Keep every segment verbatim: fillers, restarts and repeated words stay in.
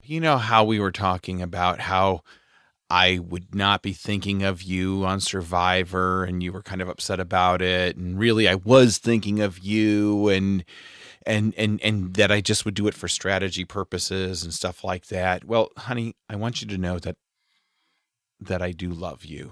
you know how we were talking about how I would not be thinking of you on Survivor, and you were kind of upset about it, and really I was thinking of you, and and and and that I just would do it for strategy purposes and stuff like that. Well, honey, I want you to know that that I do love you.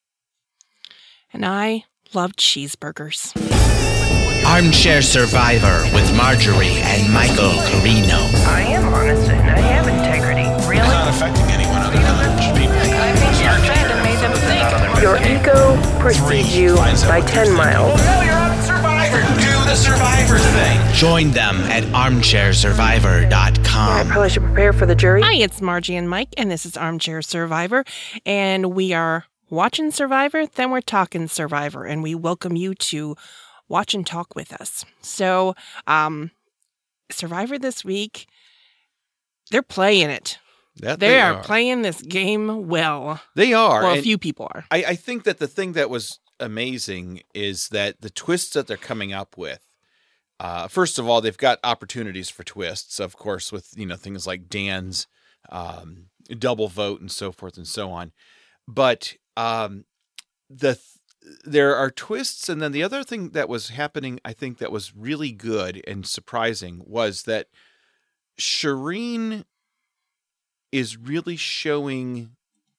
And I love cheeseburgers. Armchair Survivor with Marjorie and Michael Carino. I am honest and I have integrity. Really? It's not affecting anyone other than people. I think your friend made them think. Your ego precedes you by ten miles. No, you're on Survivor. Do the Survivor thing. Join them at armchair survivor dot I com. probably should prepare for the jury. Hi, it's Margie and Mike, and this is Armchair Survivor, and we are watching Survivor, then we're talking Survivor, and we welcome you to watch and talk with us. So, um, Survivor this week, they're playing it. That They, they are, are. playing this game well. They are. Well, a and few people are. I, I think that the thing that was amazing is that the twists that they're coming up with. Uh, first of all, they've got opportunities for twists, of course, with you know things like Dan's um, double vote and so forth and so on. But um, the th- there are twists, and then the other thing that was happening, I think, that was really good and surprising was that Shireen is really showing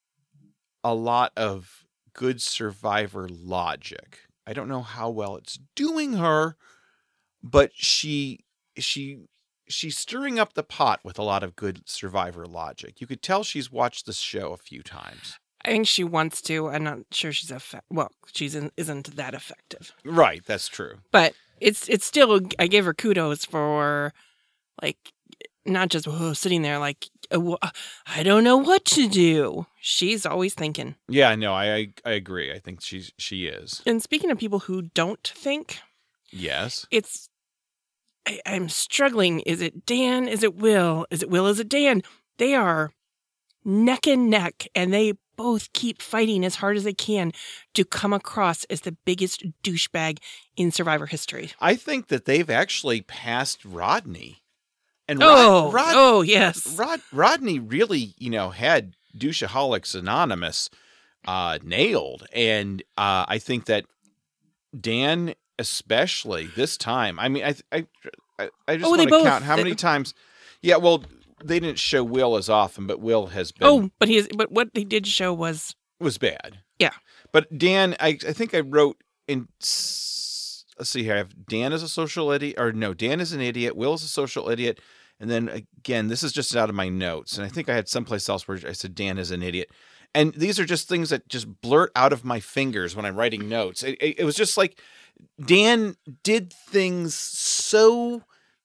a lot of good Survivor logic. I don't know how well it's doing her, but she she she's stirring up the pot with a lot of good Survivor logic. You could tell she's watched this show a few times. I think she wants to. I'm not sure she's effective. Well, she's in, isn't that effective. Right, that's true. But it's it's still. I give her kudos for, like, not just oh, sitting there like oh, I don't know what to do. She's always thinking. Yeah, no, I I, I agree. I think she's she is. And speaking of people who don't think, Yes. it's I, I'm struggling. Is it Dan? Is it Will? Is it Will? Is it Dan? They are neck and neck, and they both keep fighting as hard as they can to come across as the biggest douchebag in Survivor history. I think that they've actually passed Rodney. And Rod, Oh, Rod, oh yes. Rod, Rodney really, you know, had Douchaholics Anonymous uh, nailed. And uh, I think that Dan, especially this time, I mean, I I, I, I just Oh, want they to both- count how they- many times. Yeah, well, they didn't show Will as often, but Will has been Oh, but he is, but what they did show was was bad. yeah. But Dan, I, I think I wrote in, s- let's see here, I have Dan is a social idiot, or no, Dan is an idiot, Will is a social idiot, and then again, this is just out of my notes, and I think I had someplace else where I said Dan is an idiot. And these are just things that just blurt out of my fingers when I'm writing notes. It, it, it was just like Dan did things so...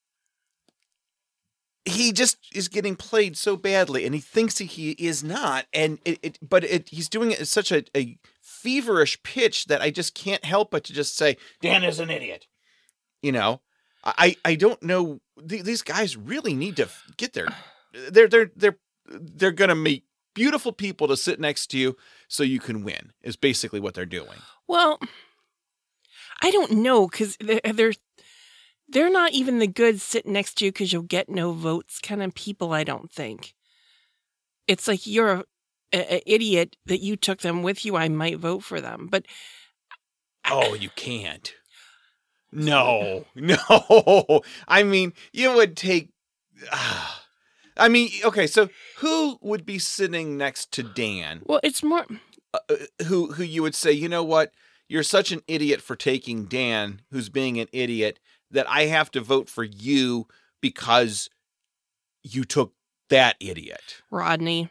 He just is getting played so badly, and he thinks he, he is not. And it, it but it, he's doing it at such a, a feverish pitch that I just can't help but to just say, Dan is an idiot. You know, I, I don't know. Th- these guys really need to get their, they're, they're, they're, they're going to make beautiful people to sit next to you so you can win is basically what they're doing. Well, I don't know because they're, they're they're not even the good sit next to you because you'll get no votes kind of people. I don't think it's like you're an idiot that you took them with you. I might vote for them, but oh, you can't. No, no. I mean, you would take. Uh, I mean, okay. So, who would be sitting next to Dan? Well, it's more Uh, who who you would say, you know what? You're such an idiot for taking Dan, who's being an idiot, that I have to vote for you because you took that idiot. Rodney.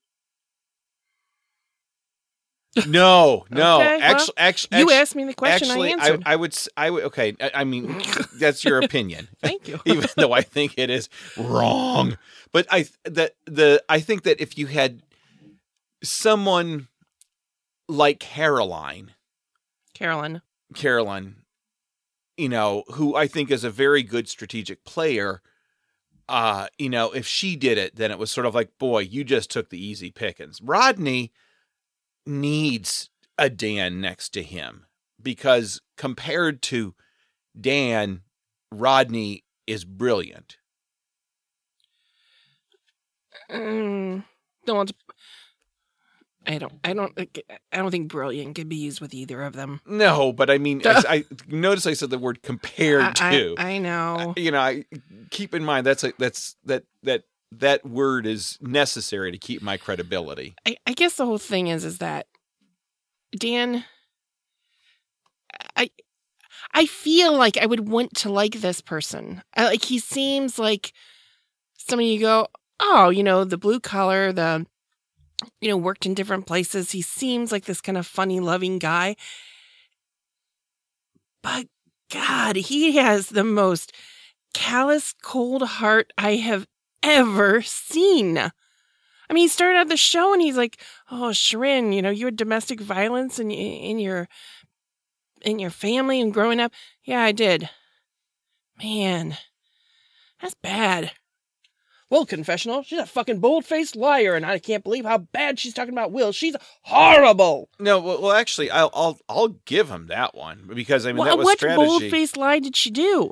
No, no. Okay, well, actually, actually, You asked me the question. Actually, I answered. I, I would, s- I would. Okay, I, I mean, that's your opinion. Thank you. Even though I think it is wrong, but I that the I think that if you had someone like Caroline, Carolyn. Carolyn, you know, who I think is a very good strategic player, uh, you know, if she did it, then it was sort of like, boy, you just took the easy pickings. Rodney needs a Dan next to him because compared to Dan, Rodney is brilliant. Um, don't. I don't. I don't. I don't think brilliant could be used with either of them. No, but I mean, I, I notice I said the word compared I, to. I, I know. You know, I keep in mind that's a, that's that that that word is necessary to keep my credibility. I, I guess the whole thing is is that Dan. I I feel like I would want to like this person. I, like he seems like somebody you go, oh, you know, the blue collar, the. You know, worked in different places. He seems like this kind of funny, loving guy. But God, he has the most callous, cold heart I have ever seen. I mean, he started out the show and he's like, "Oh, Shirin, you know, you had domestic violence in in your in your family and growing up." Yeah, I did. Man, that's bad. Well, confessional, she's a fucking bold-faced liar, and I can't believe how bad she's talking about Will. She's horrible. No, well, well actually, I'll I'll I'll give him that one because I mean well, that was what strategy. What bold-faced lie did she do?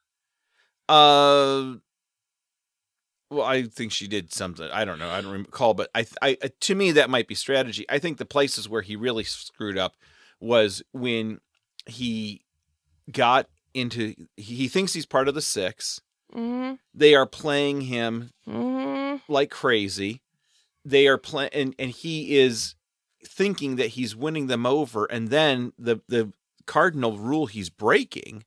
Uh, well, I think she did something. I don't know. I don't recall, but I, I, to me, that might be strategy. I think the places where he really screwed up was when he got into. He thinks he's part of the Six. Mm-hmm. They are playing him mm-hmm. like crazy. They are playing, and, and he is thinking that he's winning them over. And then the, the cardinal rule he's breaking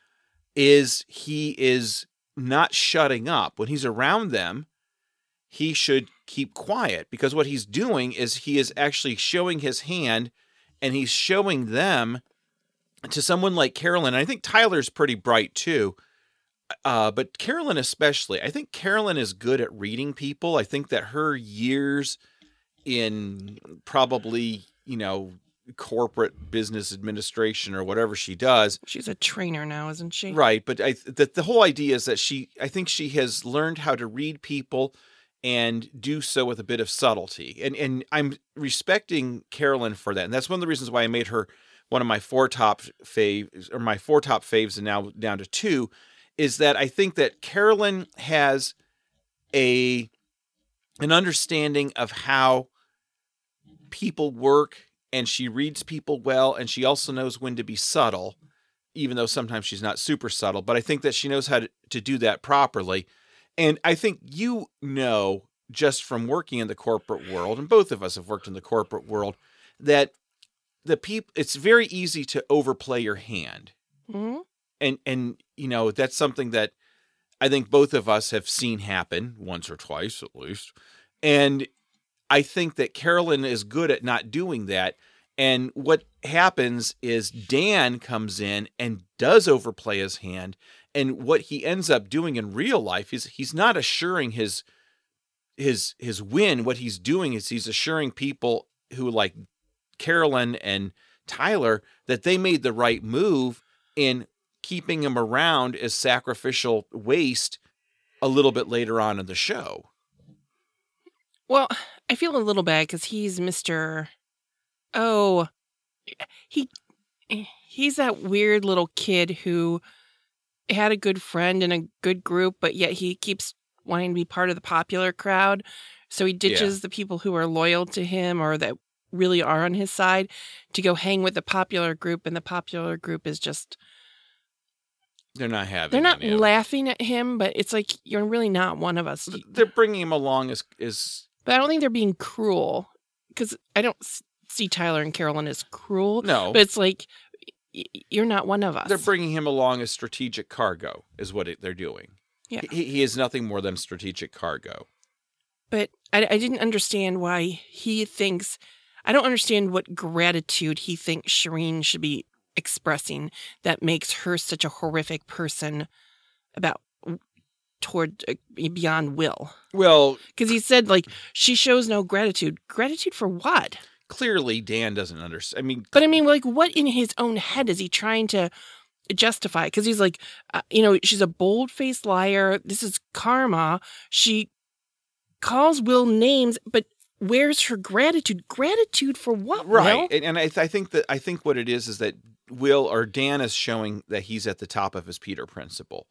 is he is not shutting up. When he's around them, he should keep quiet because what he's doing is he is actually showing his hand and he's showing them to someone like Carolyn. And I think Tyler's pretty bright too. Uh, but Carolyn especially, I think Carolyn is good at reading people. I think that her years in probably, you know, corporate business administration or whatever she does. She's a trainer now, isn't she? Right. But I, the, the whole idea is that she, I think she has learned how to read people and do so with a bit of subtlety. And, and I'm respecting Carolyn for that. And that's one of the reasons why I made her one of my four top faves or my four top faves and now down to two. Is that I think that Carolyn has a an understanding of how people work, and she reads people well, and she also knows when to be subtle, even though sometimes she's not super subtle. But I think that she knows how to, to do that properly. And I think you know, just from working in the corporate world, and both of us have worked in the corporate world, that the people it's very easy to overplay your hand. Mm-hmm. And, and you know, that's something that I think both of us have seen happen once or twice at least. And I think that Carolyn is good at not doing that. And what happens is Dan comes in and does overplay his hand. And what he ends up doing in real life is he's not assuring his his his win. What he's doing is he's assuring people who like Carolyn and Tyler that they made the right move in keeping him around as sacrificial waste a little bit later on in the show. Well, I feel a little bad because he's Mister Oh, he he's that weird little kid who had a good friend and a good group, but yet he keeps wanting to be part of the popular crowd. So he ditches yeah. the people who are loyal to him or that really are on his side to go hang with the popular group, and the popular group is just... They're not having. They're not laughing at him, but it's like you're really not one of us. They're bringing him along as is. But I don't think they're being cruel because I don't see Tyler and Carolyn as cruel. No, but it's like y- you're not one of us. They're bringing him along as strategic cargo, is what it, they're doing. Yeah, he, he is nothing more than strategic cargo. But I, I didn't understand why he thinks. I don't understand what gratitude he thinks Shirin should be expressing that makes her such a horrific person about toward uh, beyond Will. Well, because he said like she shows no gratitude. Gratitude for what? Clearly, Dan doesn't understand. I mean, but I mean, like, what in his own head is he trying to justify? Because he's like, uh, you know, she's a bold-faced liar. This is karma. She calls Will names, but where's her gratitude? Gratitude for what? Right, Will? and, and I, th- I think that I think what it is is that Will or Dan is showing that he's at the top of his Peter principle.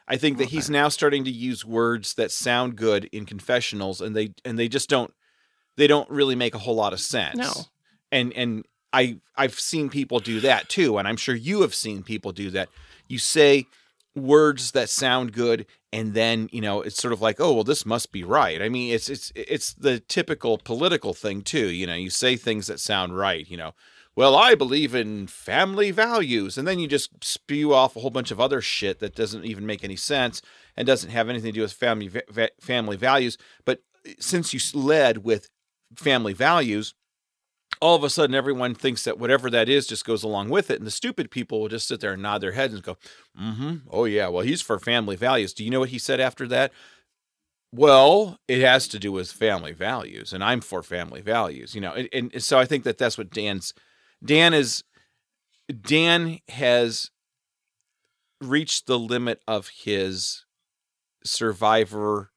I think that he's now starting to use words that sound good in confessionals, and they and they just don't they don't really make a whole lot of sense. No. And and I I've seen people do that too, and I'm sure you have seen people do that. You say words that sound good, and then, you know, it's sort of like, oh, well, this must be right. I mean, it's it's it's the typical political thing too. You know, you say things that sound right, you know. Well, I believe in family values. And then you just spew off a whole bunch of other shit that doesn't even make any sense and doesn't have anything to do with family va- family values. But since you led with family values, all of a sudden everyone thinks that whatever that is just goes along with it. And the stupid people will just sit there and nod their heads and go, mm-hmm, oh yeah, well, he's for family values. Do you know what he said after that? Well, it has to do with family values, and I'm for family values. You know, and, and so I think that that's what Dan's Dan is, Dan has reached the limit of his Survivor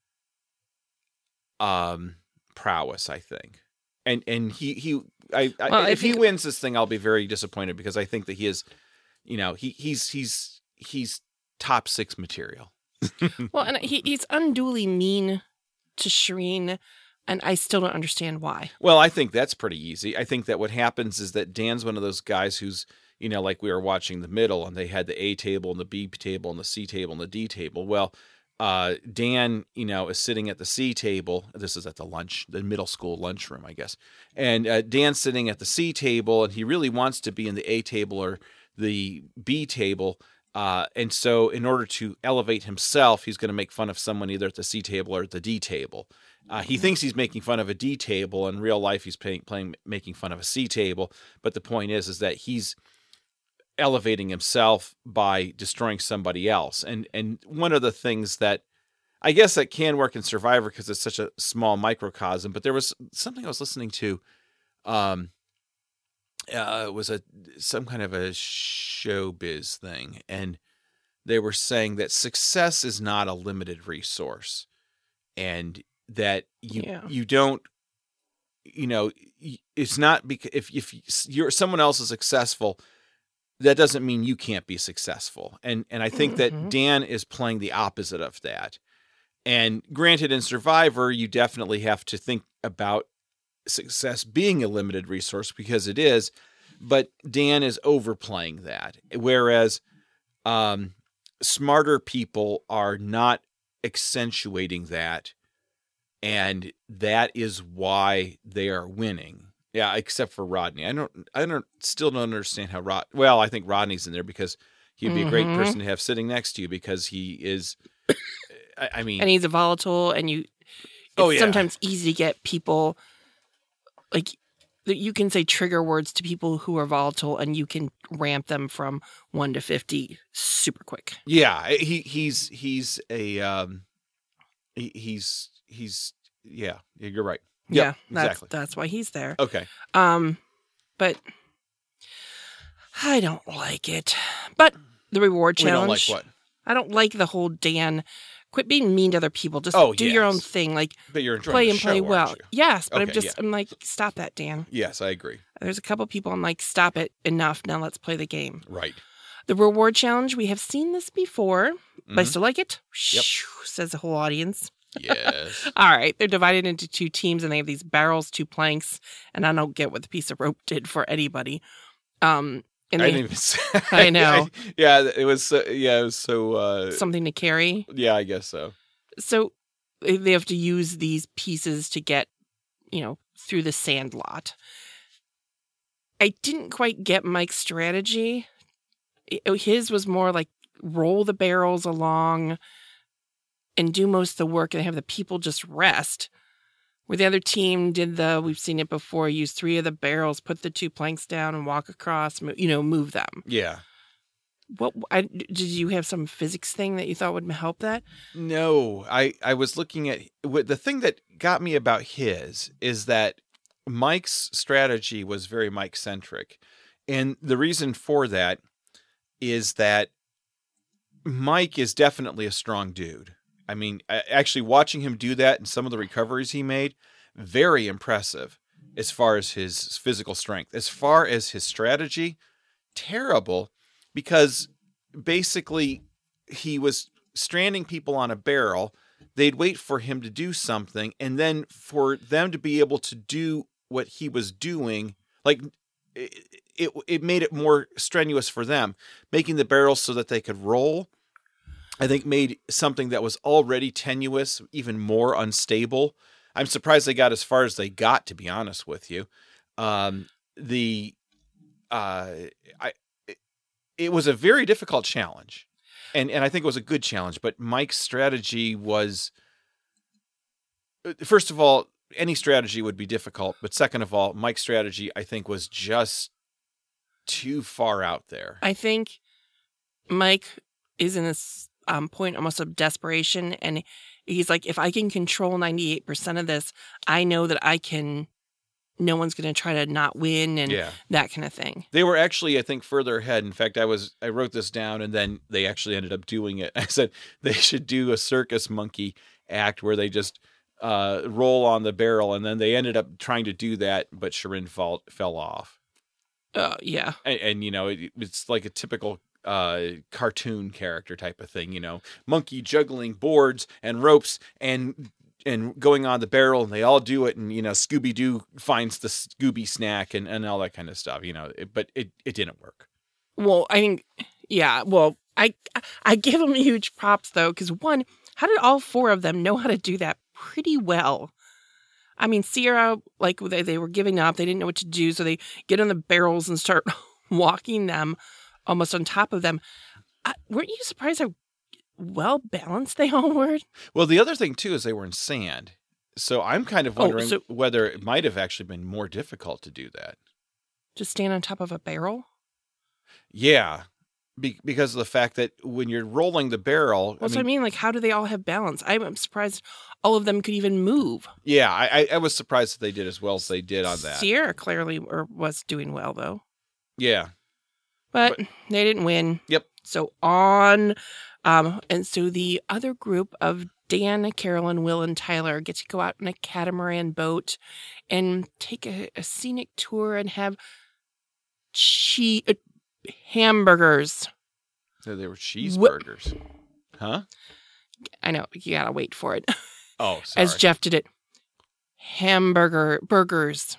um, prowess, I think. And and he, he I, I well, if I think... he wins this thing, I'll be very disappointed because I think that he is, you know, he he's he's he's top six material. Well, and he, he's unduly mean to Shireen. And I still don't understand why. Well, I think that's pretty easy. I think that what happens is that Dan's one of those guys who's, you know, like we were watching the middle and they had the A table and the B table and the C table and the D table. Well, uh, Dan, you know, is sitting at the C table. This is at the lunch, the middle school lunchroom, I guess. And uh, Dan's sitting at the C table and he really wants to be in the A table or the B table. Uh, and so in order to elevate himself, he's going to make fun of someone either at the C table or at the D table. Uh, he thinks he's making fun of a D table. In real life, he's playing, playing, making fun of a C table. But the point is, is that he's elevating himself by destroying somebody else. And and one of the things that I guess that can work in Survivor because it's such a small microcosm. But there was something I was listening to. Um, uh, it was a some kind of a showbiz thing, and they were saying that success is not a limited resource, and that you yeah. you don't, you know, it's not because if if you're someone else is successful, that doesn't mean you can't be successful. And and I think mm-hmm. that Dan is playing the opposite of that. And granted, in Survivor, you definitely have to think about success being a limited resource because it is, but Dan is overplaying that. Whereas um, smarter people are not accentuating that. And that is why they are winning. Yeah, except for Rodney. I don't. I don't. Still don't understand how Rod. Well, I think Rodney's in there because he'd be mm-hmm. a great person to have sitting next to you because he is. I, I mean, and he's a volatile, and you. It's oh yeah. sometimes easy to get people. Like, you can say trigger words to people who are volatile, and you can ramp them from one to fifty super quick. Yeah, he he's he's a um, he, he's. He's yeah, you're right. Yep, yeah, that's, exactly. That's why he's there. Okay. Um, but I don't like it. But the reward challenge. We don't like what? I don't like the whole Dan. Quit being mean to other people. Just oh, do yes. your own thing. Like, but you're enjoying play the and show, play well. You? Yes, but okay, I'm just yeah. I'm like, stop that, Dan. Yes, I agree. There's a couple people I'm like, stop it, enough. Now let's play the game. Right. The reward challenge. We have seen this before, mm-hmm. but I still like it. Yep. Says the whole audience. Yes. All right. They're divided into two teams and they have these barrels, two planks, and I don't get what the piece of rope did for anybody. Um, and I they, didn't even say, I know. I, yeah, it was. So, yeah, it was so. Uh, Something to carry. Yeah, I guess so. So they have to use these pieces to get, you know, through the sand lot. I didn't quite get Mike's strategy. His was more like roll the barrels along and do most of the work and have the people just rest. Where the other team did the, we've seen it before, use three of the barrels, put the two planks down and walk across, you know, move them. Yeah. What I, did you have some physics thing that you thought would help that? No, I, I was looking at, the thing that got me about his is that Mike's strategy was very Mike-centric. And the reason for that is that Mike is definitely a strong dude. I mean, actually watching him do that and some of the recoveries he made, very impressive as far as his physical strength. As far as his strategy, terrible, because basically he was stranding people on a barrel, they'd wait for him to do something, and then for them to be able to do what he was doing, like it, it, it made it more strenuous for them, making the barrels so that they could roll. I think made something that was already tenuous even more unstable. I'm surprised they got as far as they got, to be honest with you. Um, the uh, I it, it was a very difficult challenge, and and I think it was a good challenge. But Mike's strategy was, first of all, any strategy would be difficult. But second of all, Mike's strategy, I think, was just too far out there. I think Mike is in this um, point almost of desperation, and he's like, if I can control ninety-eight percent of this, I know that I can, no one's going to try to not win and Yeah. that kind of thing. They were actually, I think, further ahead. In fact, I was I wrote this down, and then they actually ended up doing it. I said they should do a circus monkey act where they just uh, roll on the barrel, and then they ended up trying to do that, but Shirin fall, fell off. Uh, yeah. And, and you know, it, it's like a typical uh, cartoon character type of thing. You know, monkey juggling boards and ropes and and going on the barrel, and they all do it. And you know, Scooby Doo finds the Scooby snack and, and all that kind of stuff. You know, it, but it, it didn't work. Well, I think, yeah, well, I I give them huge props, though, because one, how did all four of them know how to do that pretty well? I mean, Sierra, like, they, they were giving up. They didn't know what to do, so they get on the barrels and start walking them almost on top of them. Uh, weren't you surprised how well-balanced they all were? Well, the other thing, too, is they were in sand. So I'm kind of Oh, wondering so- whether it might have actually been more difficult to do that. Just stand on top of a barrel? Yeah, be- because of the fact that when you're rolling the barrel, Well, so I mean, like, how do they all have balance? I'm surprised all of them could even move. yeah, I, I, I was surprised that they did as well as they did on that. Sierra clearly or was doing well, though. Yeah, But, But- they didn't win. Yep. So on, um, and so the other group of Dan, Carolyn, Will, and Tyler get to go out in a catamaran boat and take a, a scenic tour and have che- uh, hamburgers. so they were cheeseburgers, huh? I know, you gotta wait for it. Oh, sorry. As Jeff did it. Hamburger burgers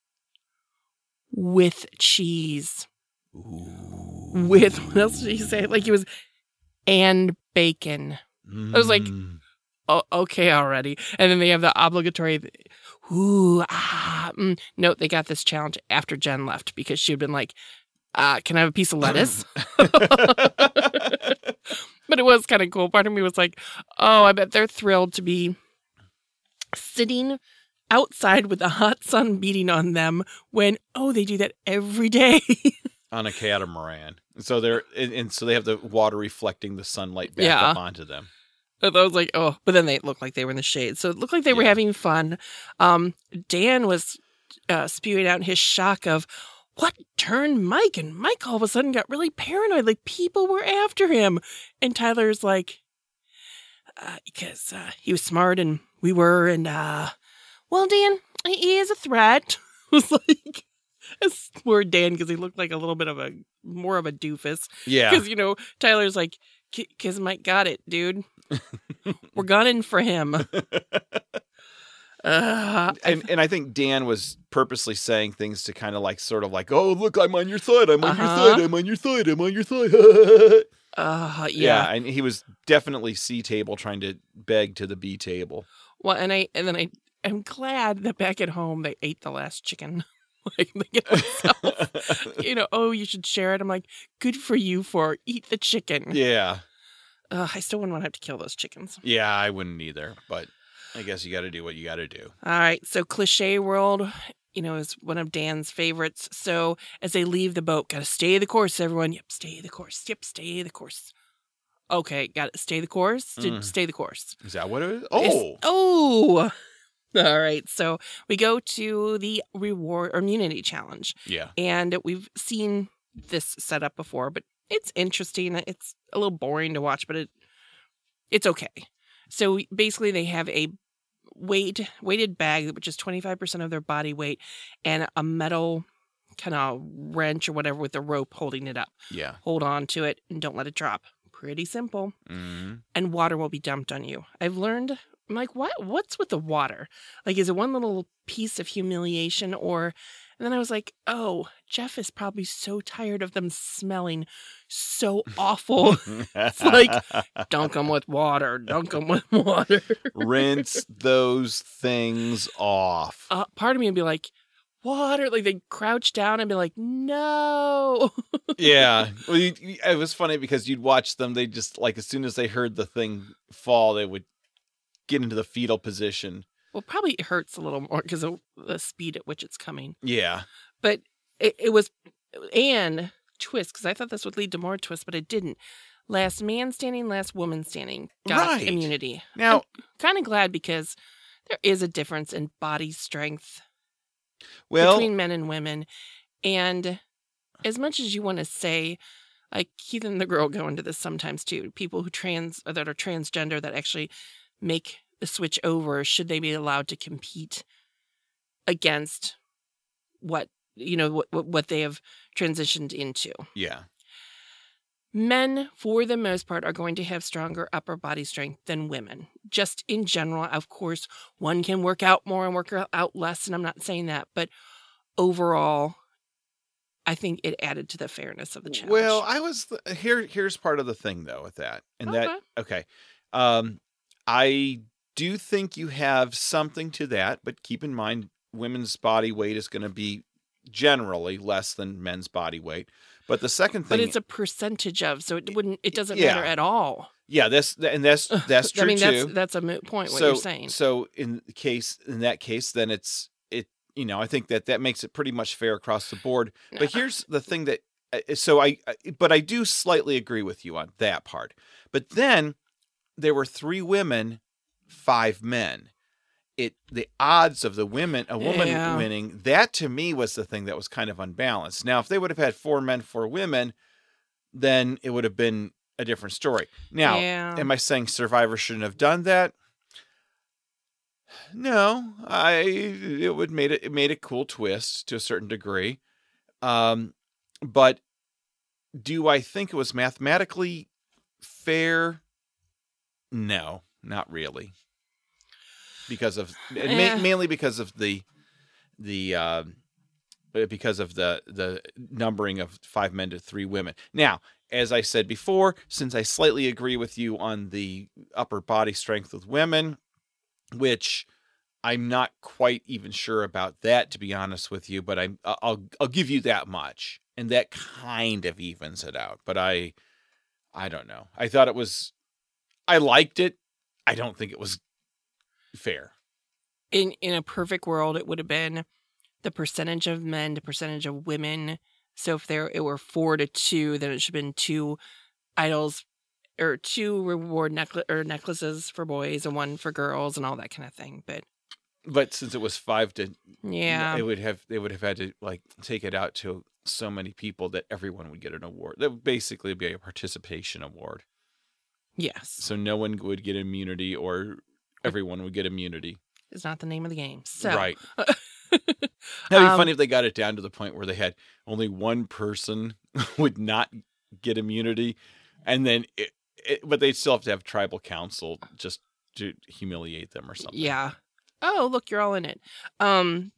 with cheese. With, what else did he say? Like it was, and bacon. I was like, Mm. oh, okay already. And then they have the obligatory, ooh, ah. Mm. Note, they got this challenge after Jen left because she had been like, uh, can I have a piece of lettuce? But it was kind of cool. Part of me was like, oh, I bet they're thrilled to be sitting outside with the hot sun beating on them when, oh, they do that every day. on a catamaran. So they're and, and so they have the water reflecting the sunlight back Yeah. up onto them. And I was like, oh, but then they looked like they were in the shade. So it looked like they were Yeah. having fun. Um, Dan was uh, spewing out his shock of what turned Mike, and Mike all of a sudden got really paranoid, like people were after him. And Tyler's like, uh, because uh, he was smart and we were, and uh, well, Dan, he is a threat. It was like, it's poor Dan because he looked like a little bit of a more of a doofus. Yeah. Because, you know, Tyler's like, because Mike got it, dude. We're gunning for him. Uh, And and I think Dan was purposely saying things to kind of like sort of like, oh, look, I'm on your side. I'm on Uh-huh. your side. I'm on your side. I'm on your side. uh, yeah. yeah. And he was definitely C table trying to beg to the B table. Well, and I and then I am glad that back at home they ate the last chicken. Like they get themselves, you know, oh, you should share it. I'm like, good for you for eat the chicken. Yeah. Uh, I still wouldn't want to have to kill those chickens. Yeah, I wouldn't either. But I guess you got to do what you got to do. All right. So Cliche World, you know, is one of Dan's favorites. So as they leave the boat, got to stay the course, everyone. Yep, stay the course. Yep, stay the course. Okay, got to stay the course. Did Mm. stay the course. Is that what it is? Is- Oh. oh. All right. So we go to the reward or immunity challenge. Yeah. And we've seen this set up before, but it's interesting. It's a little boring to watch, but it it's okay. So basically they have a weight weighted bag, which is twenty-five percent of their body weight, and a metal kind of wrench or whatever with a rope holding it up. Yeah. Hold on to it and don't let it drop. pretty simple. Mm-hmm. And water will be dumped on you. I've learned, I'm like, what? What's with the water? Like, is it one little piece of humiliation or... And then I was like, oh, Jeff is probably so tired of them smelling so awful. It's like, dunk them with water, dunk them with water. Rinse those things off. Uh, part of me would be like, water. Like, they'd crouch down and be like, no. Yeah. Well, you, you- it was funny because you'd watch them. They just, like, as soon as they heard the thing fall, they would get into the fetal position. Well, probably it hurts a little more because of the speed at which it's coming. Yeah. But it, it was, and twist, because I thought this would lead to more twists, but it didn't. Last man standing, last woman standing got Right. immunity. Now, Kind of glad because there is a difference in body strength well, between men and women. And as much as you want to say, like Keith and the girl go into this sometimes too, people who trans that are transgender that actually make the switch over, should they be allowed to compete against what, you know, what, what they have transitioned into? yeah. Men, for the most part, are going to have stronger upper body strength than women. Just in general, of course, one can work out more and work out less, and I'm not saying that, but overall, I think it added to the fairness of the challenge. Well, I was th- here. Here's part of the thing, though, with that, and that okay. Um, I do think you have something to that, but keep in mind, women's body weight is going to be generally less than men's body weight. But the second thing, but it's a percentage of, so it wouldn't. It doesn't Yeah. matter at all. yeah, that's and that's that's true I mean, too. that's that's a moot point. What so, you're saying. so in the case, in that case, then it's it. You know, I think that that makes it pretty much fair across the board. But here's the thing that, uh, so I, I- but I do slightly agree with you on that part. But then there were three women, five men. It the odds of the women, a woman Yeah. winning, that to me was the thing that was kind of unbalanced. Now, if they would have had four men, four women, then it would have been a different story. Now, Yeah. am I saying Survivor shouldn't have done that? No, I it would made it it made a cool twist to a certain degree. Um, but do I think it was mathematically fair? No, not really. Because of and ma- Eh. mainly because of the the uh, because of the the numbering of five men to three women. Now, as I said before, since I slightly agree with you on the upper body strength with women, which I'm not quite even sure about that, to be honest with you, but I'm I'll I'll give you that much, and that kind of evens it out. But I I don't know. I thought it was I liked it. I don't think it was fair. in in a perfect world, it would have been the percentage of men to percentage of women. So if there it were four to two, then it should have been two idols or two reward necklace or necklaces for boys and one for girls and all that kind of thing. But But since it was five to yeah, it would have they would have had to like take it out to so many people that everyone would get an award. That would basically be a participation award. yes, So no one would get immunity, or everyone would get immunity. is not the name of the game. So Right. That'd be Um, funny if they got it down to the point where they had only one person would not get immunity, and then it, it, but they'd still have to have tribal council just to humiliate them or something. yeah. Oh, look, you're all in it. Um.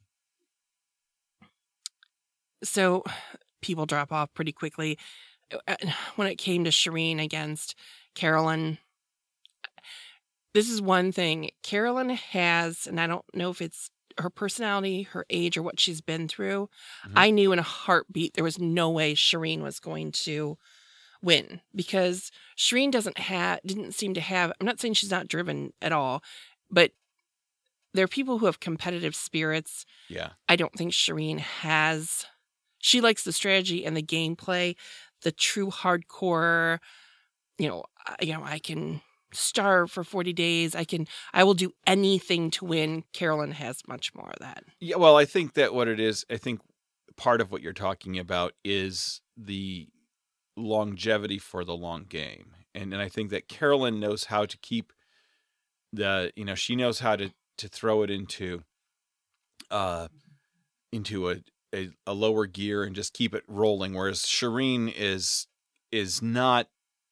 So people drop off pretty quickly. When it came to Shireen against Carolyn, this is one thing. Carolyn has, and I don't know if it's her personality, her age, or what she's been through. Mhm. I knew in a heartbeat there was no way Shireen was going to win, because Shireen doesn't have, didn't seem to have, I'm not saying she's not driven at all, but there are people who have competitive spirits. Yeah. I don't think Shireen has. She likes the strategy and the gameplay, the true hardcore, you know, I- you know, I can starve for forty days. I can, I will do anything to win. Carolyn has much more of that. Yeah, well, I think that what it is, I think part of what you're talking about is the longevity for the long game. And and I think that Carolyn knows how to keep the, you know, she knows how to, to throw it into uh into a, a, a lower gear and just keep it rolling. Whereas Shireen is is not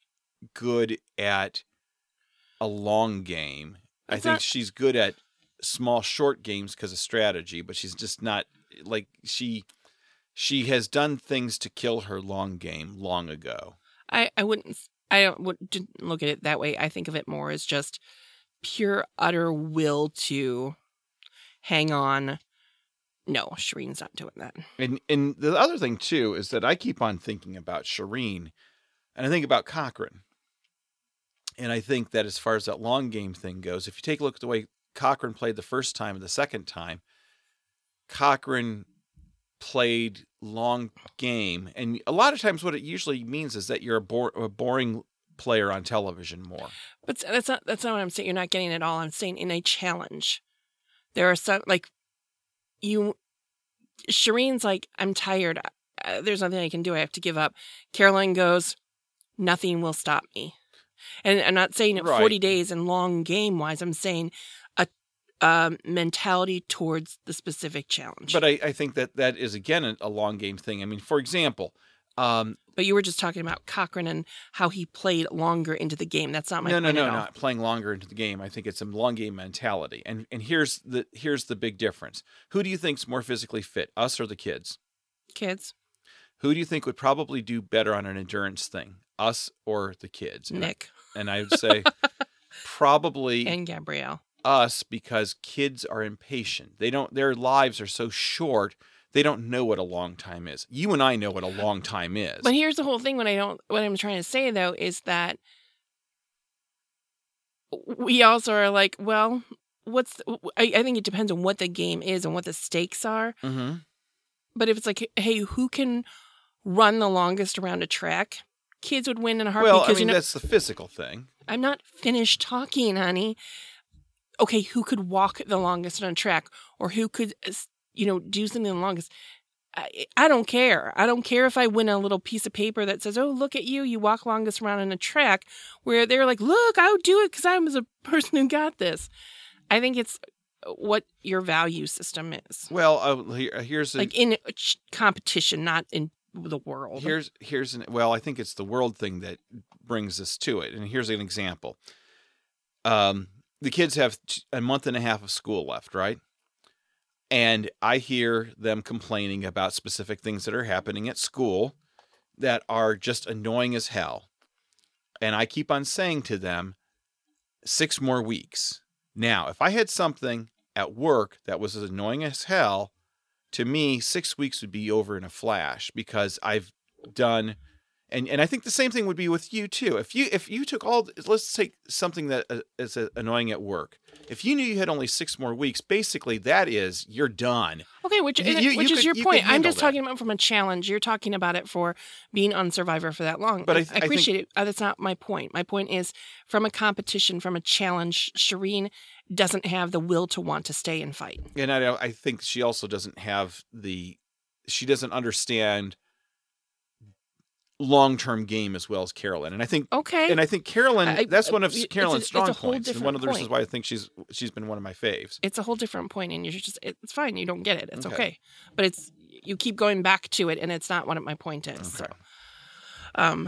good at a long game. I It's think not- she's good at small, short games because of strategy, but she's just not like she. She has done things to kill her long game long ago. I, I wouldn't I don't would didn't look at it that way. I think of it more as just pure utter will to hang on. No, Shireen's not doing that. And and the other thing too is that I keep on thinking about Shireen, and I think about Cochran. And I think that as far as that long game thing goes, if you take a look at the way Cochran played the first time and the second time, Cochran played long game. And a lot of times what it usually means is that you're a, bore, a boring player on television more. But that's not that's not what I'm saying. You're not getting it all. I'm saying in a challenge. There are some like you Shireen's like, I'm tired. Uh, there's nothing I can do. I have to give up. Caroline goes, nothing will stop me. And I'm not saying it Right. forty days and long game wise. I'm saying a um, mentality towards the specific challenge. But I, I think that that is, again, a, a long game thing. I mean, for example, um, But you were just talking about Cochran and how he played longer into the game. That's not my no, no, point no, at all. not playing longer into the game. I think it's a long game mentality. And and here's the here's the big difference. Who do you think's more physically fit, us or the kids? Kids, Who do you think would probably do better on an endurance thing, us or the kids? And I- Nick, And I would say probably and Gabrielle. us, because kids are impatient. They don't. Their lives are so short. They don't know what a long time is. You and I know what a long time is. But here's the whole thing. What I don't, what I'm trying to say though, is that we also are like, well, what's? The, I, I think it depends on what the game is and what the stakes are. mm-hmm. But if it's like, hey, who can run the longest around a track? Kids would win in a heartbeat. Well, I because mean, you know, that's the physical thing. I'm not finished talking, honey. Okay, who could walk the longest on a track, or who could, you know, do something the longest? I, I don't care. I don't care if I win a little piece of paper that says, "Oh, look at you! You walk longest around on a track." Where they're like, "Look, I'll do it because I was a person who got this." I think it's what your value system is, Well, uh, here, here's a, like in a ch- competition, not in the world. here's here's an well. I think it's the world thing that brings us to it. And here's an example. Um, the kids have t- a month and a half of school left, right? And I hear them complaining about specific things that are happening at school that are just annoying as hell. And I keep on saying to them, six more weeks. Now, if I had something at work that was as annoying as hell, to me, six weeks would be over in a flash, because I've done, and, and I think the same thing would be with you too. If you if you took all, let's take something that uh, is uh, annoying at work. If you knew you had only six more weeks, basically that is, you're done. Okay, which, You- you- which you is could- your you point. could I'm handle just that. talking about from a challenge. You're talking about it for being on Survivor for that long. But I I, th- I think- appreciate it. Uh, that's not my point. My point is from a competition, from a challenge, Shireen doesn't have the will to want to stay and fight. And I don't- I think she also doesn't have the, she doesn't understand long-term game as well as Carolyn. And I think Okay. And I think Carolyn, I- that's one of it's a- Carolyn's it's a strong whole points, and different one of the reasons point. why I think she's she's been one of my faves. It's a whole different point, and you're just, it's fine. You don't get it. It's Okay. okay. But it's, you keep going back to it, and it's not what my point is. So, Okay. um,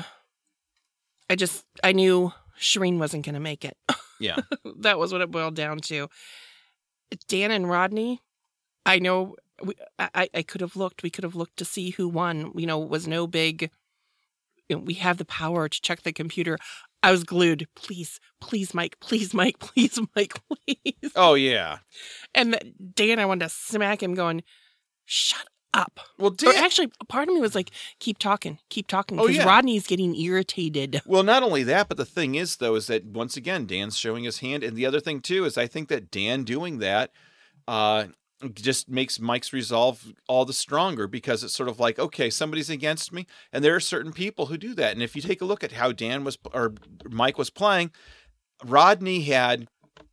I just, I knew Shireen wasn't going to make it. Yeah, That was what it boiled down to. Dan and Rodney, I know we, I, I could have looked. We could have looked to see who won. You know, it was no big. You know, we have the power to check the computer. I was glued. Please, please, Mike. Please, Mike. Please, Mike. Please. oh yeah. And Dan, I wanted to smack him, going, "Shut up." Well, Or Dan, actually, part of me was like, "Keep talking, keep talking," Oh, because yeah. Rodney's getting irritated. well, not only that, but the thing is, though, is that once again, Dan's showing his hand, and the other thing too is I think that Dan doing that, uh, just makes Mike's resolve all the stronger, because it's sort of like, okay, somebody's against me, and there are certain people who do that. And if you take a look at how Dan was or Mike was playing, Rodney had,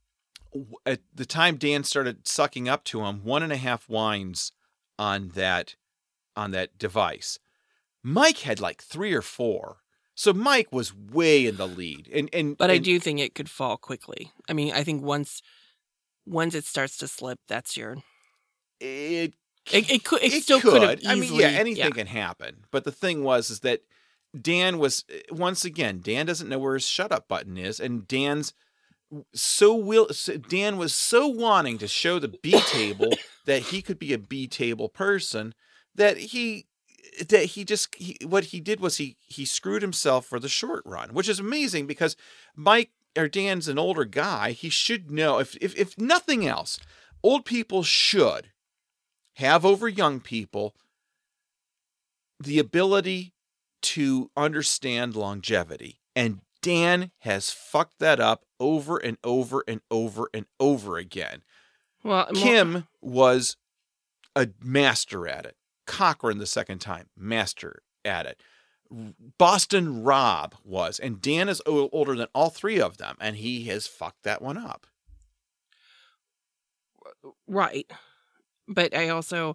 at the time Dan started sucking up to him, one and a half wines on that on that device. Mike had like three or four. So Mike was way in the lead. And and But I and- do think it could fall quickly. I mean, I think once once it starts to slip, that's your. it It, it could. It, it still could have I mean, easily. yeah, anything can happen. But the thing was is that Dan was, once again, Dan doesn't know where his shut up button is. And Dan's so will, Dan was so wanting to show the B table that he could be a B table person that he, that he just, he, what he did was he, he screwed himself for the short run, which is amazing because Mike or Dan's an older guy. He should know, if, if, if nothing else, old people should have over young people the ability to understand longevity. And Dan has fucked that up over and over and over and over again. Well, Kim was a master at it. Cochran the second time, master at it. Boston Rob was, and Dan is o- older than all three of them, and he has fucked that one up. Right. But I also,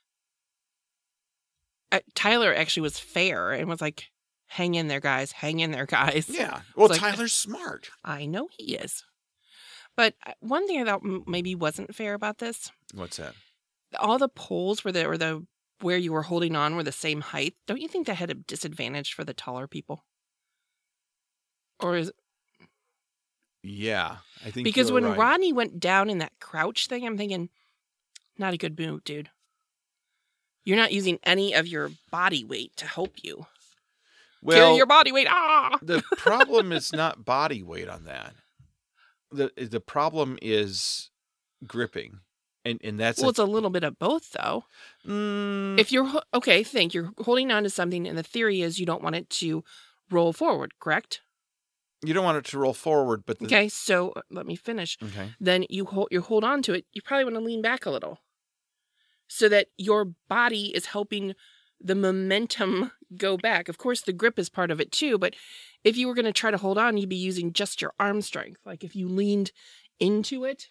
uh, Tyler actually was fair and was like, hang in there, guys, hang in there, guys. Yeah. Well, Like, Tyler's smart. I know he is. But uh, one thing I thought m- maybe wasn't fair about this, What's that? all the poles where the, or the, where you were holding on were the same height. Don't you think that had a disadvantage for the taller people? Or is Yeah, I think because you're when right. Rodney went down in that crouch thing, I'm thinking, not a good move, dude. You're not using any of your body weight to help you. well, Carry your body weight. Ah! the problem is not body weight on that. the The problem is gripping, and and that's Well, a, it's a little bit of both, though. mm, If you're, ho- okay, think you're holding on to something, and the theory is you don't want it to roll forward, correct? you don't want it to roll forward, but the, Okay, so uh, let me finish. okay, Then you hold, you hold on to it. You probably want to lean back a little so that your body is helping the momentum go back. Of course, the grip is part of it too, but if you were going to try to hold on, you'd be using just your arm strength. Like if you leaned into it.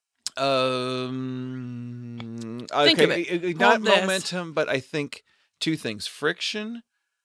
Um. Okay. Think of it. uh, uh, Not Hold this. momentum, but I think two things: friction,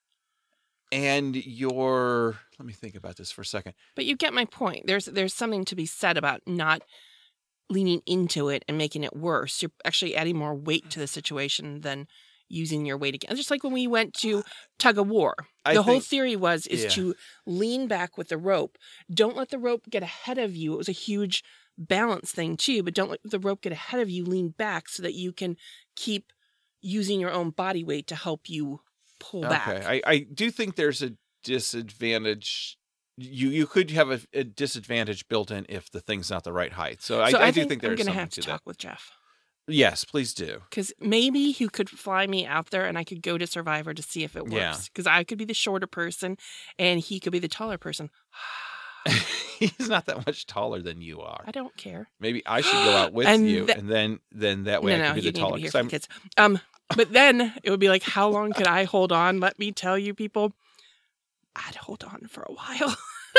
and your. Let me think about this for a second. But you get my point. There's there's something to be said about not leaning into it and making it worse. You're actually adding more weight to the situation than using your weight again. Just like when we went to tug of war. I the whole think- theory was is yeah. to lean back with the rope. Don't let the rope get ahead of you. It was a huge balance thing too, but don't let the rope get ahead of you. Lean back so that you can keep using your own body weight to help you pull back. Okay, I, I do think there's a disadvantage. You you could have a, a disadvantage built in if the thing's not the right height. So, so I, I, I do think, think I'm there's gonna something have to, to talk that. with Jeff. Yes, please do. Because maybe he could fly me out there and I could go to Survivor to see if it Yeah. works. Because I could be the shorter person and he could be the taller person. He's not that much taller than you are. I don't care. Maybe I should go out with And you, tha- and then then that way no, I no, can be you the need to taller. be here 'cause for the I'm- kids. Um, but then it would be like, how long could I hold on? Let me tell you, people, I'd hold on for a while.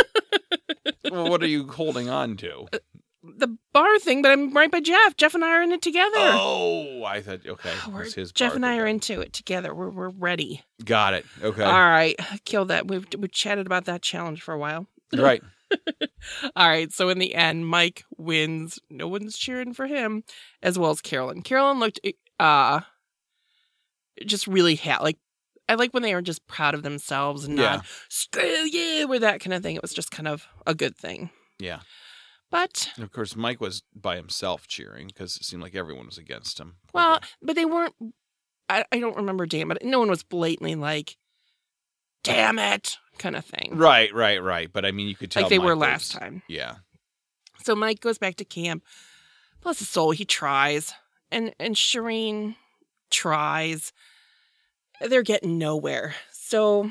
well, what are you holding on to? The bar thing, but I'm right by Jeff. Jeff and I are in it together. Oh, I thought okay. it We're- was his Jeff part and I that- are into it together. We're we're ready. Got it. Okay. All right, kill that. We've we chatted about that challenge for a while. Right. All right, so in the end, Mike wins. No one's cheering for him, as well as Carolyn. Carolyn looked, uh, just really ha- like I like when they are just proud of themselves and Yeah. not screw you or that kind of thing. It was just kind of a good thing. Yeah. But And of course, Mike was by himself cheering because it seemed like everyone was against him. Poor well, guy. but they weren't. I, I don't remember Dan, but no one was blatantly like, "Damn it," kind of thing. right, right, right. But I mean, you could tell Like they Mike were was- last time. Yeah. So Mike goes back to camp. Bless his soul, he tries. And and Shireen tries. They're getting nowhere. So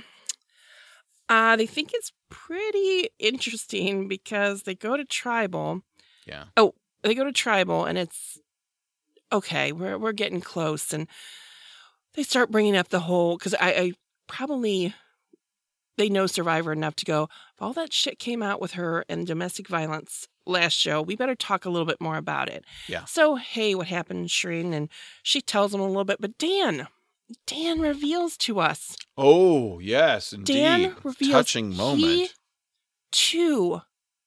uh, they think it's pretty interesting because they go to tribal. Yeah. Oh, they go to tribal and it's okay, we're we're getting close. And they start bringing up the whole, because I, I probably, they know Survivor enough to go, if all that shit came out with her and domestic violence last show, we better talk a little bit more about it. Yeah. So, hey, what happened, Shireen? And she tells them a little bit, but Dan, Dan reveals to us. Oh, yes, indeed. Dan reveals Touching moment. he, too,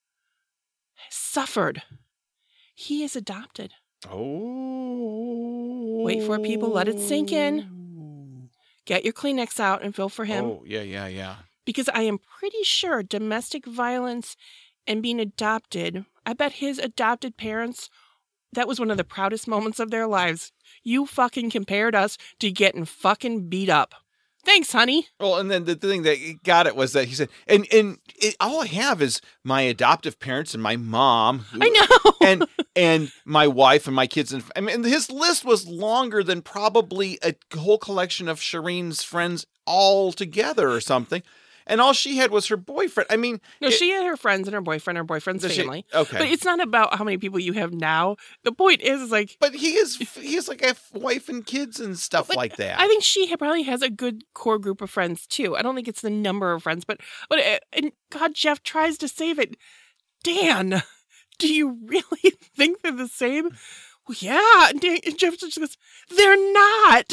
suffered. He is adopted. Oh. Wait for it, people. Let it sink in. Get your Kleenex out and fill for him. Oh, yeah, yeah, yeah. Because I am pretty sure domestic violence and being adopted, I bet his adopted parents, that was one of the proudest moments of their lives. You fucking compared us to getting fucking beat up. Thanks, honey. Well, and then the thing that got it was that he said, and and it, all I have is my adoptive parents and my mom. Who, I know. and and my wife and my kids. And I mean, his list was longer than probably a whole collection of Shireen's friends all together or something. And all she had was her boyfriend. I mean, No, it, she had her friends and her boyfriend, her boyfriend's Does she- family. okay. But it's not about how many people you have now. The point is, is like, but he is he has like a wife and kids and stuff But like that. I think she ha- probably has a good core group of friends too. I don't think it's the number of friends, but but uh, and God, Jeff tries to save it. Dan, do you really think they're the same? Well, yeah. And, Dan, and Jeff just goes, they're not.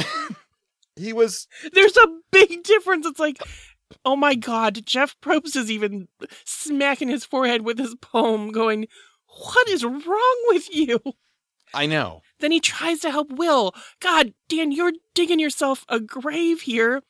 he was There's a big difference. It's like, oh my God, Jeff Probst is even smacking his forehead with his poem, going, "What is wrong with you?" I know. Then he tries to help Will. God, Dan, you're digging yourself a grave here.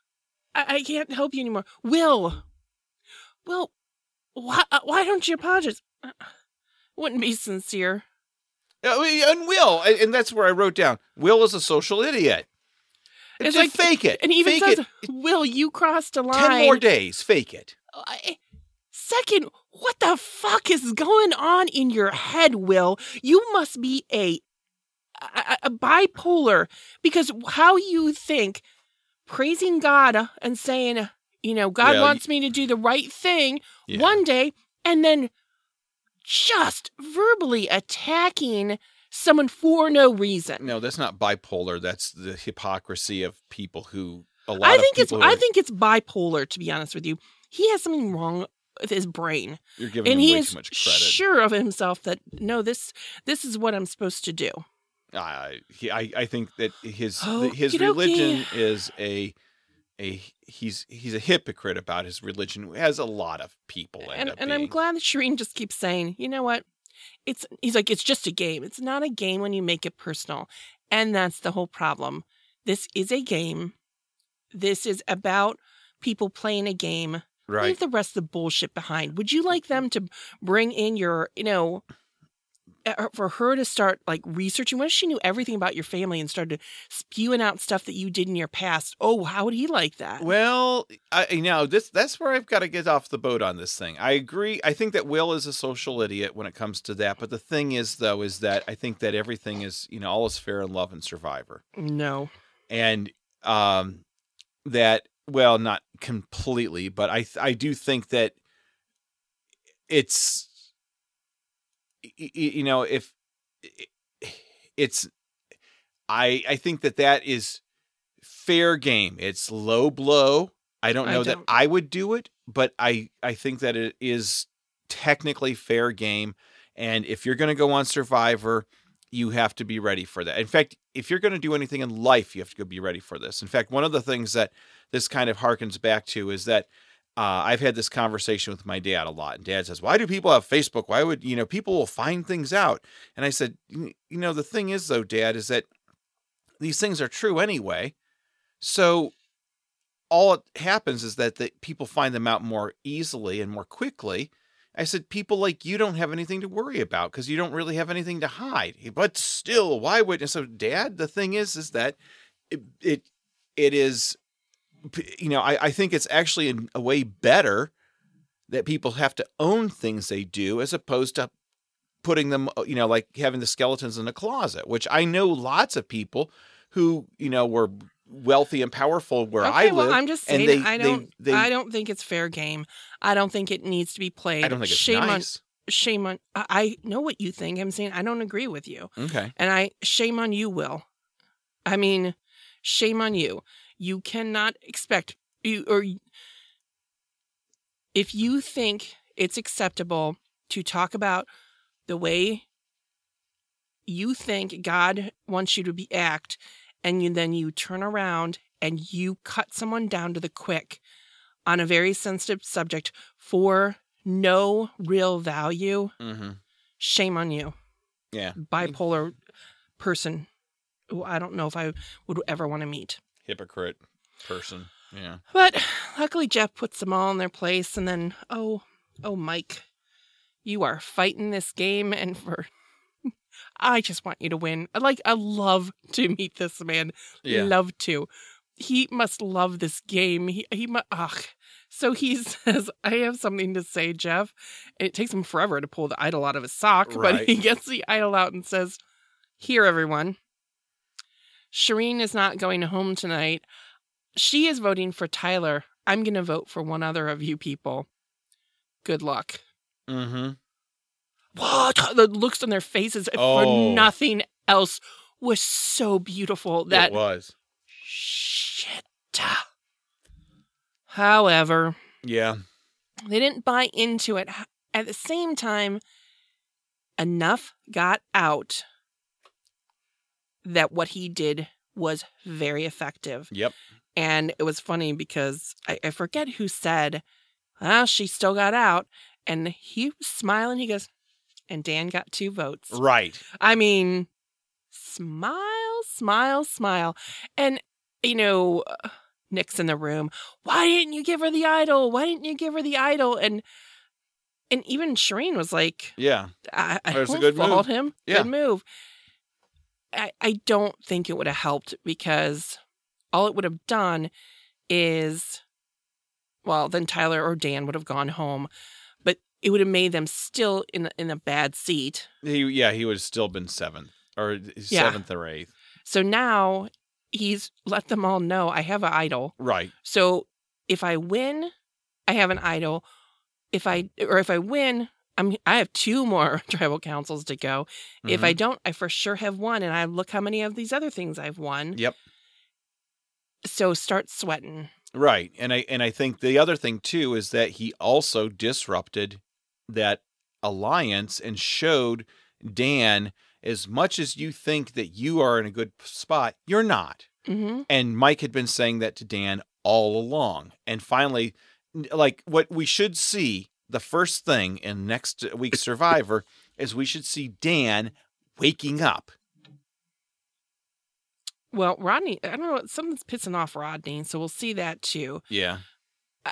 I, I can't help you anymore. Will. Will, why, uh, why don't you apologize? Uh, Wouldn't be sincere. Uh, And Will, and and that's where I wrote down, Will is a social idiot. It's Just like- fake it. And he even fake says, it. Will, you crossed a line. Ten more days. Fake it. I- Second, what the fuck is going on in your head, Will? You must be a, a, a bipolar, because how you think praising God and saying, you know, God Well, wants me to do the right thing Yeah. one day, and then just verbally attacking someone for no reason. No, that's not bipolar. That's the hypocrisy of people who a lot I of think it's people. who I are- think it's bipolar, to be honest with you. He has something wrong with his brain. you're giving And him he way is too much credit. sure of himself that no, this this is what I'm supposed to do. I, he, I I think that his Okey his dokey. religion is a a he's he's a hypocrite about his religion, as a lot of people end And up and I'm being. glad that Shireen just keeps saying, you know what? It's he's like, it's just a game. It's not a game when you make it personal. And that's the whole problem. This is a game. This is about people playing a game. Right. Leave the rest of the bullshit behind. Would you like them to bring in your, you know, uh, for her to start like researching? What if she knew everything about your family and started spewing out stuff that you did in your past? Oh, how would he like that? Well, I you know this that's where I've got to get off the boat on this thing. I agree. I think that Will is a social idiot when it comes to that. But the thing is, though, is that I think that everything is, you know, all is fair in love and Survivor, No. and um, that well, not completely, but I I do think that it's y- y- you know if it's I I think that that is fair game. It's low blow. I don't I know that don't- I would do it, but I I think that it is technically fair game. And if you're going to go on Survivor, you have to be ready for that. In fact, if you're going to do anything in life, you have to go be ready for this. In fact, one of the things that this kind of harkens back to is that uh, I've had this conversation with my dad a lot. And Dad says, why do people have Facebook? Why would, you know, people will find things out. And I said, you know, the thing is, though, Dad, is that these things are true anyway. So all it happens is that the people find them out more easily and more quickly. I said, people like you don't have anything to worry about because you don't really have anything to hide. But still, why would? And so, Dad, the thing is, is that it it, it is, you know, I, I think it's actually in a way better that people have to own things they do as opposed to putting them, you know, like having the skeletons in a closet, which I know lots of people who, you know, were wealthy and powerful where Okay, I live. well, I'm just saying, and they, I don't, they, they, I don't think it's fair game. I don't think it needs to be played. I don't think it's shame nice. on, shame on. I I know what you think. I'm saying I don't agree with you, Okay. and I shame on you, Will. I mean, shame on you. You cannot expect you or if you think it's acceptable to talk about the way you think God wants you to be act, and you, then you turn around and you cut someone down to the quick on a very sensitive subject for no real value, Mm-hmm. shame on you. Yeah. Bipolar person who I don't know if I would ever want to meet. hypocrite person. Yeah. But luckily Jeff puts them all in their place, and then, oh, oh, Mike, you are fighting this game, and for, I just want you to win. I like, I love to meet this man. Yeah. Love to. He must love this game. He, he must, ugh. So he says, I have something to say, Jeff. And it takes him forever to pull the idol out of his sock, Right. but he gets the idol out and says, here, everyone. Shireen is not going home tonight. She is voting for Tyler. I'm going to vote for one other of you people. Good luck. Mm-hmm. What? The looks on their faces Oh. for nothing else was so beautiful. That It was. shit. However, Yeah. they didn't buy into it. At the same time, enough got out that what he did was very effective. Yep. And it was funny because I, I forget who said, well, she still got out. And he was smiling. He goes, and Dan got two votes. Right. I mean, smile, smile, smile. And, you know, uh, Nick's in the room. Why didn't you give her the idol? Why didn't you give her the idol? And and even Shireen was like, Yeah. I, I That was a don't good fault move. him. Yeah. Good move. I, I don't think it would have helped because all it would have done is, well, then Tyler or Dan would have gone home, but it would have made them still in in a bad seat. He, yeah, he would have still been seventh or Yeah. seventh or eighth. So now he's let them all know I have an idol. Right. So if I win, I have an idol. If I or if I win, I'm I have two more tribal councils to go. If Mhm. I don't, I for sure have one, and I look how many of these other things I've won. Yep. So start sweating. Right. And I and I think the other thing too is that he also disrupted that alliance and showed Dan, as much as you think that you are in a good spot, you're not. Mm-hmm. And Mike had been saying that to Dan all along. And finally, like what we should see, the first thing in next week's Survivor is we should see Dan waking up. Well, Rodney, I don't know, something's pissing off Rodney, so we'll see that too. Yeah. Uh,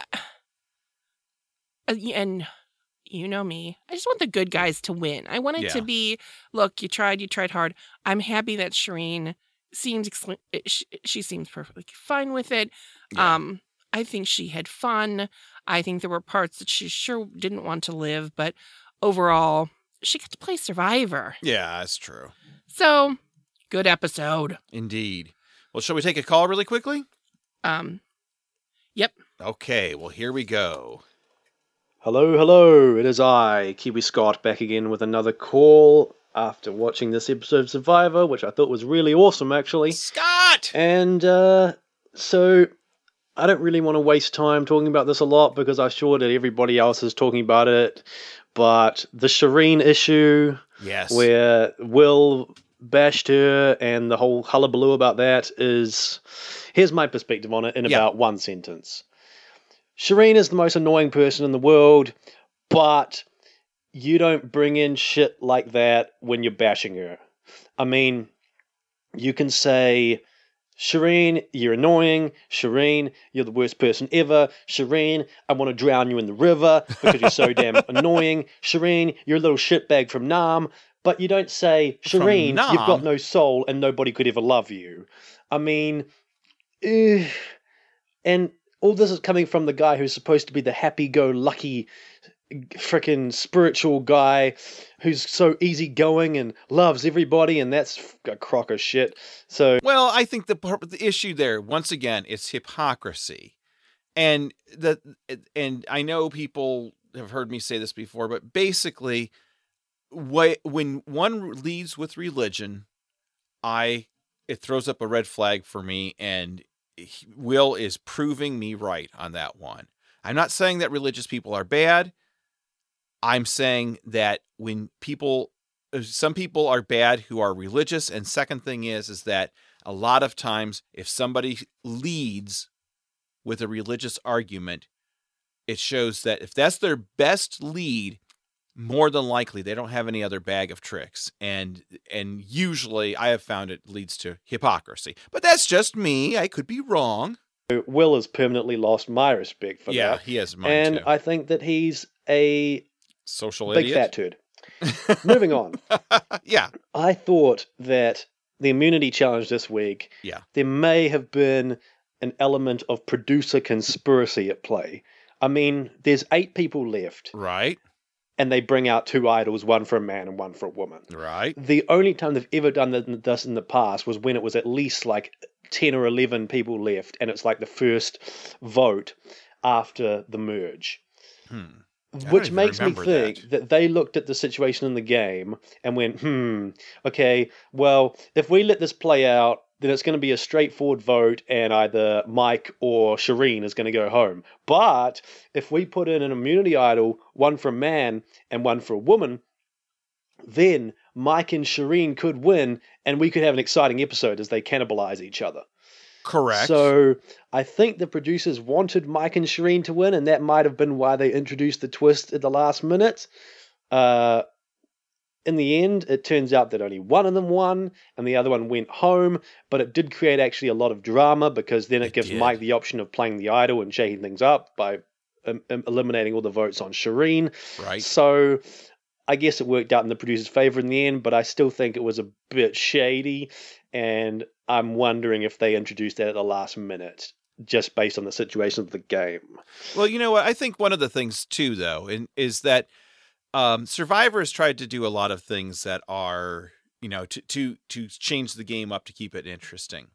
and you know me, I just want the good guys to win. I want it Yeah. to be, look, you tried, you tried hard. I'm happy that Shireen seems, excl- she, she seems perfectly fine with it. Yeah. Um, I think she had fun. I think there were parts that she sure didn't want to live, but overall, she got to play Survivor. Yeah, that's true. So, good episode. Indeed. Well, shall we take a call really quickly? Um, yep. Okay, well, here we go. Hello, hello, it is I, Kiwi Scott, back again with another call after watching this episode of Survivor, which I thought was really awesome, actually. Scott! And, uh, so, I don't really want to waste time talking about this a lot, because I'm sure that everybody else is talking about it, but the Shireen issue, Yes. where Will bashed her, and the whole hullabaloo about that is, here's my perspective on it in Yeah. about one sentence. Shireen is the most annoying person in the world, but you don't bring in shit like that when you're bashing her. I mean, you can say, Shireen, you're annoying. Shireen, you're the worst person ever. Shireen, I want to drown you in the river because you're so damn annoying. Shireen, you're a little shitbag from Nam. But you don't say, From Shireen, Nam? you've got no soul and nobody could ever love you. I mean, eh. And all this is coming from the guy who's supposed to be the happy-go-lucky freaking spiritual guy who's so easygoing and loves everybody, and that's a crock of shit. So, Well, I think the par- the issue there, once again, it's hypocrisy. And the and I know people have heard me say this before, but basically, wh- when one leads with religion, I it throws up a red flag for me, and he- Will is proving me right on that one. I'm not saying that religious people are bad. I'm saying that when people, some people are bad who are religious, and second thing is, is that a lot of times if somebody leads with a religious argument, it shows that if that's their best lead, more than likely they don't have any other bag of tricks. And and usually I have found it leads to hypocrisy. But that's just me. I could be wrong. Will has permanently lost my respect for Yeah, that. he has mine And too. I think that he's a Social big idiot. fat turd. Moving on. Yeah. I thought that the immunity challenge this week, Yeah. there may have been an element of producer conspiracy at play. I mean, there's eight people left, Right. and they bring out two idols, one for a man and one for a woman. Right. The only time they've ever done this in the past was when it was at least like ten or eleven people left, and it's like the first vote after the merge. Hmm. Which even makes me remember think that. that. they looked at the situation in the game and went, hmm, okay, well, if we let this play out, then it's going to be a straightforward vote and either Mike or Shireen is going to go home. But if we put in an immunity idol, one for a man and one for a woman, then Mike and Shireen could win and we could have an exciting episode as they cannibalize each other. Correct. So I think the producers wanted Mike and Shireen to win, and that might have been why they introduced the twist at the last minute. Uh, in the end, it turns out that only one of them won, and the other one went home, but it did create actually a lot of drama, because then it, It gives did. Mike the option of playing the idol and shaking things up by um, um, eliminating all the votes on Shireen. Right. So I guess it worked out in the producer's favor in the end, but I still think it was a bit shady, and I'm wondering if they introduced that at the last minute, just based on the situation of the game. Well, you know what? I think one of the things too, though, in, is that um, Survivor has tried to do a lot of things that are, you know, to to to change the game up to keep it interesting,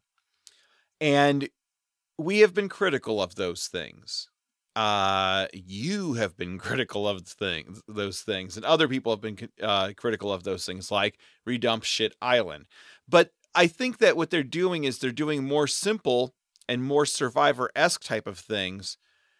and we have been critical of those things. Uh, you have been critical of things, those things, and other people have been uh, critical of those things, like Redump Shit Island. But I think that what they're doing is they're doing more simple and more Survivor-esque type of things,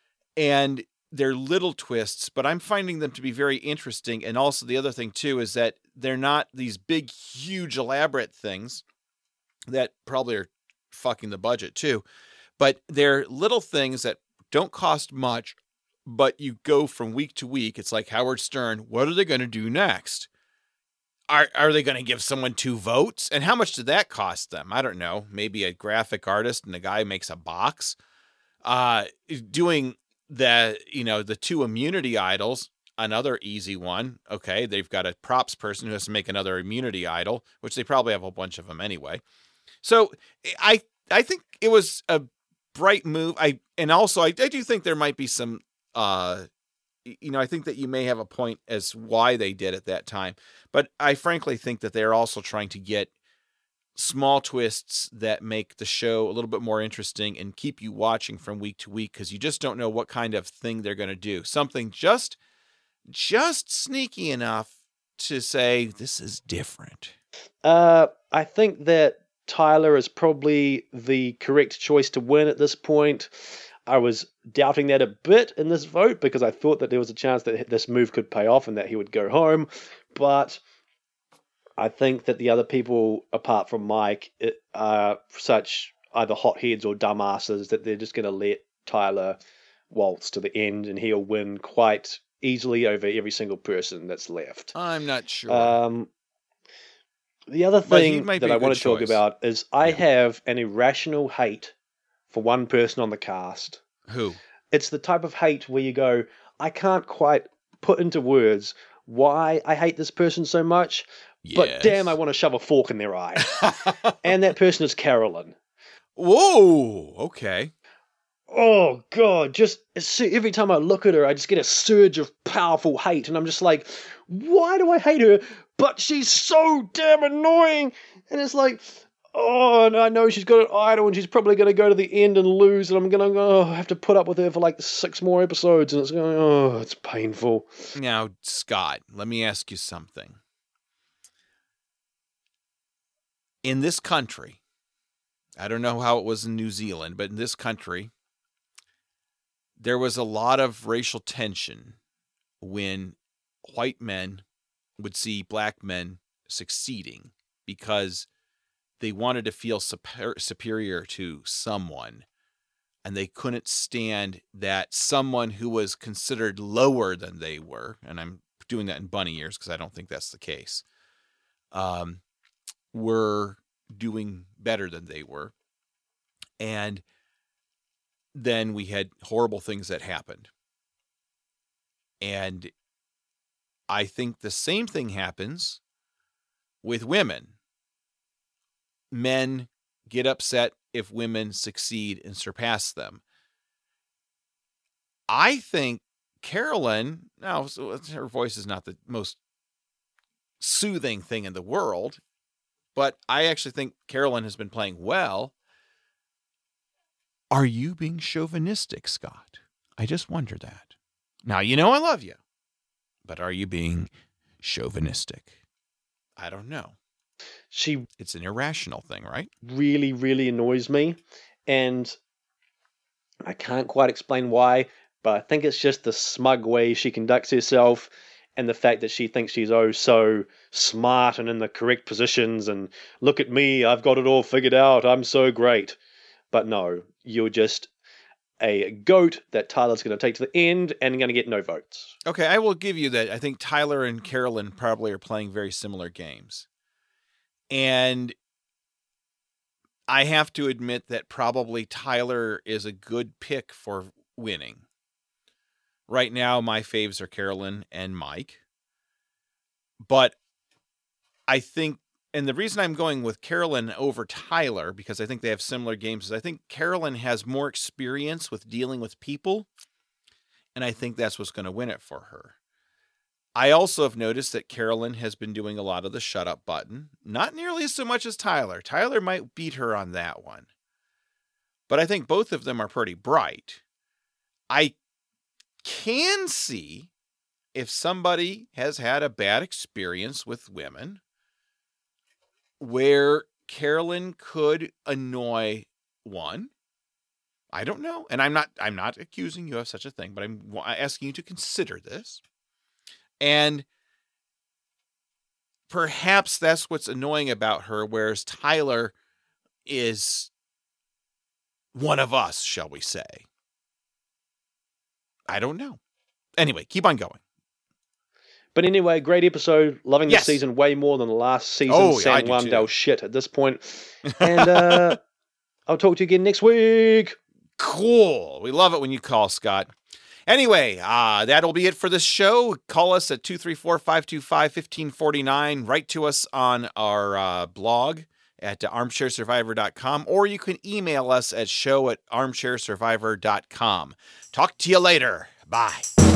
and they're little twists, but I'm finding them to be very interesting. And also the other thing too is that they're not these big, huge, elaborate things that probably are fucking the budget too, but they're little things that don't cost much, but you go from week to week. It's like Howard Stern. What are they going to do next? Are are they going to give someone two votes? And how much did that cost them? I don't know. Maybe a graphic artist and the guy makes a box. Uh, doing the, you know, the two immunity idols, another easy one. Okay, they've got a props person who has to make another immunity idol, which they probably have a bunch of them anyway. So I I think it was a bright move. I and also I, I do think there might be some uh you know, I think that you may have a point as why they did at that time, but I frankly think that they're also trying to get small twists that make the show a little bit more interesting and keep you watching from week to week, because you just don't know what kind of thing they're going to do. Something just just sneaky enough to say this is different. Uh, I think that Tyler is probably the correct choice to win at this point. I was doubting that a bit in this vote because I thought that there was a chance that this move could pay off and that he would go home. But I think that the other people, apart from Mike, it, are such either hotheads or dumbasses that they're just going to let Tyler waltz to the end and he'll win quite easily over every single person that's left. I'm not sure. Um, the other But he thing might be that a I want good to talk choice. about is I Yeah. have an irrational hate for one person on the cast. Who? It's the type of hate where you go, I can't quite put into words why I hate this person so much, but Yes. damn, I want to shove a fork in their eye. And that person is Carolyn. Whoa. Okay. Oh, God, just as soo- every time I look at her, I just get a surge of powerful hate. And I'm just like, why do I hate her? But she's so damn annoying. And it's like, oh, and I know she's got an idol and she's probably going to go to the end and lose. And I'm going to oh, have to put up with her for like six more episodes. And it's going, oh, it's painful. Now, Scott, let me ask you something. In this country, I don't know how it was in New Zealand, but in this country, there was a lot of racial tension when white men would see black men succeeding because they wanted to feel super, superior to someone, and they couldn't stand that someone who was considered lower than they were, and I'm doing that in bunny ears because I don't think that's the case, um, were doing better than they were. And then we had horrible things that happened. And I think the same thing happens with women. Men get upset if women succeed and surpass them. I think Carolyn, now her voice is not the most soothing thing in the world, but I actually think Carolyn has been playing well. Are you being chauvinistic, Scott? I just wonder that. Now, you know I love you, but are you being chauvinistic? I don't know. She It's an irrational thing, right? really, really annoys me, and I can't quite explain why, but I think it's just the smug way she conducts herself and the fact that she thinks she's oh so smart and in the correct positions and look at me, I've got it all figured out, I'm so great. But no, you're just a goat that Tyler's going to take to the end and going to get no votes. Okay, I will give you that. I think Tyler and Carolyn probably are playing very similar games. And I have to admit that probably Tyler is a good pick for winning. Right now, my faves are Carolyn and Mike. But I think, and the reason I'm going with Carolyn over Tyler, because I think they have similar games, is I think Carolyn has more experience with dealing with people. And I think that's what's going to win it for her. I also have noticed that Carolyn has been doing a lot of the shut up button. Not nearly so much as Tyler. Tyler might beat her on that one. But I think both of them are pretty bright. I can see if somebody has had a bad experience with women where Carolyn could annoy one. I don't know. And I'm not I'm not accusing you of such a thing, but I'm asking you to consider this. And perhaps that's what's annoying about her, whereas Tyler is one of us, shall we say. I don't know. Anyway, keep on going. But anyway, great episode. Loving Yes. this season way more than the last season. Oh, yeah, I San do Juan too. del shit at this point. And uh, I'll talk to you again next week. Cool. We love it when you call, Scott. Anyway, uh, that'll be it for this show. Call us at two three four, five two five, one five four nine. Write to us on our uh, blog at armchair survivor dot com, or you can email us at show at armchair survivor dot com. Talk to you later. Bye.